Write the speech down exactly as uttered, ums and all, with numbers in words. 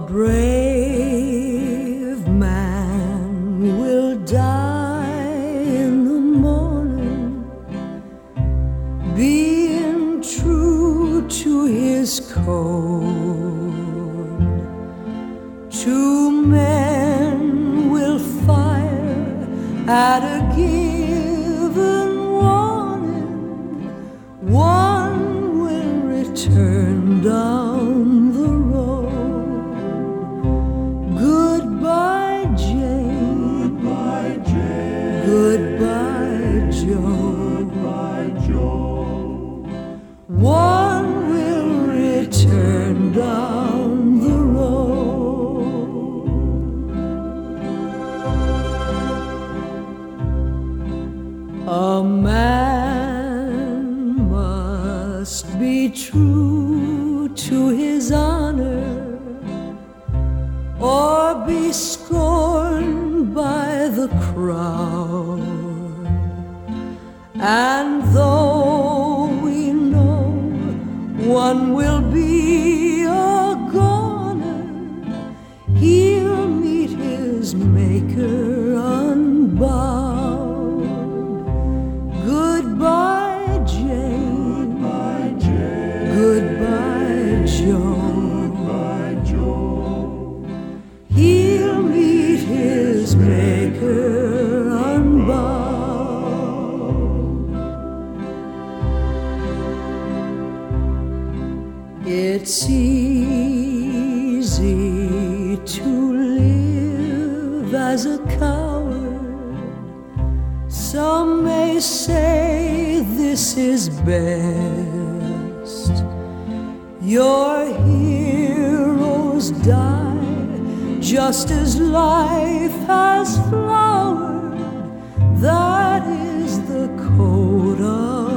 brave man will die in the morning, being true to his code. Two men will fire at a given warning. One will return down the road. Goodbye, Jane. Goodbye, Jane. Goodbye, Joe. Goodbye, Joe. One will return down the road. A man must be true to his honor, or be scorned by the crowd. And though we know one will be a goner, he'll meet his maker unbound. Goodbye, Jane. Goodbye, Jane. Goodbye, Joe. Goodbye, Joe. He'll meet his maker unbound. It's easy to live as a coward. Some may say this is best. Your heroes die just as life has flowered. That is the code of